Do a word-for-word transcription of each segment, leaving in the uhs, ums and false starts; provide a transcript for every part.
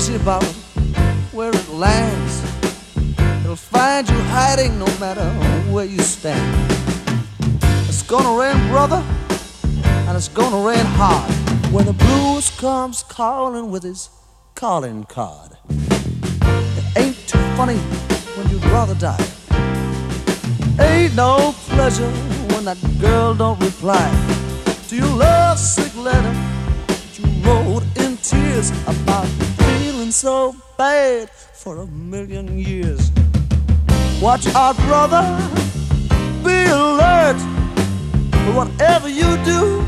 fussy about where it lands. It'll find you hiding no matter where you stand. It's gonna rain, brother, and it's gonna rain hard when the blues comes calling with his calling card. It ain't too funny when you'd rather die. Ain't no pleasure when that girl don't reply to your lovesick letter that you wrote in tears about feeling so bad for a million years. Watch out, brother, be alert. But whatever you do,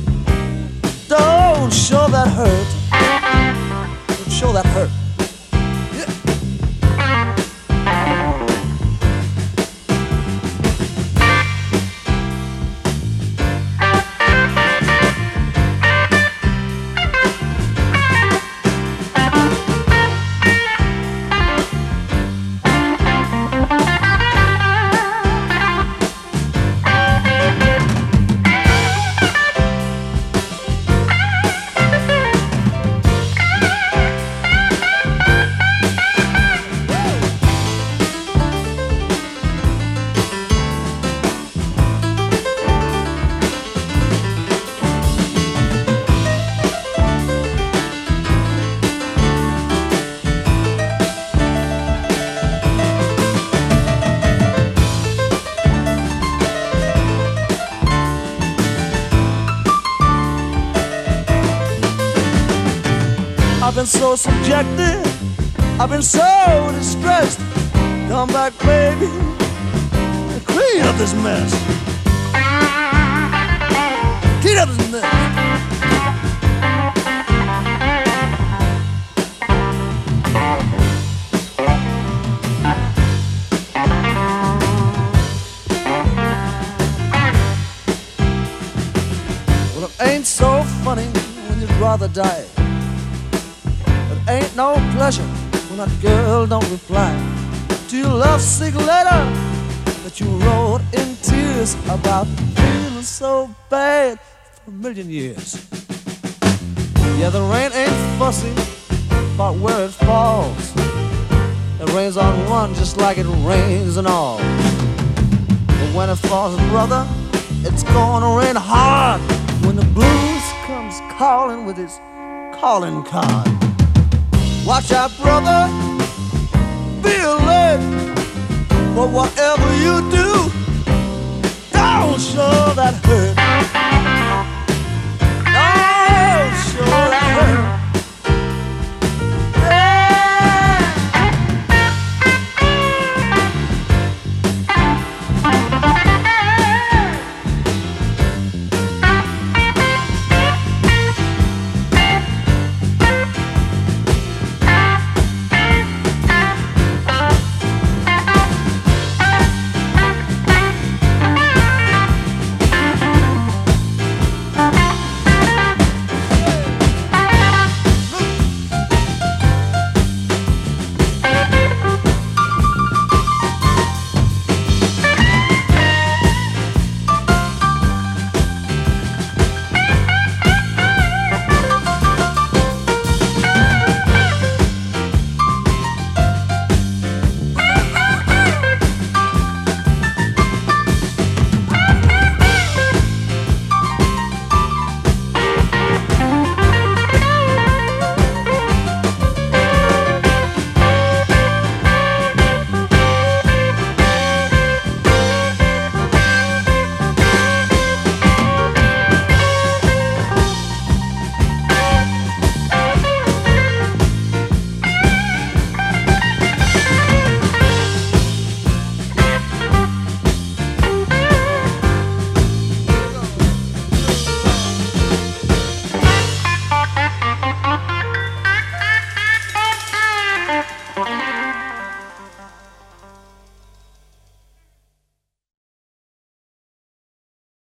don't show that hurt. Don't show that hurt. Yeah. I've been so subjected, I've been so distressed. Come back, baby, and clean up this mess. Clean up this mess. Well, it ain't so funny when you'd rather die. Ain't no pleasure when that girl don't reply to your lovesick letter that you wrote in tears about feeling so bad for a million years. Yeah, the rain ain't fussy about where it falls. It rains on one just like it rains on all. But when it falls, brother, it's gonna rain hard when the blues comes calling with his calling card. Watch out, brother, be alert. But whatever you do, don't show that hurt.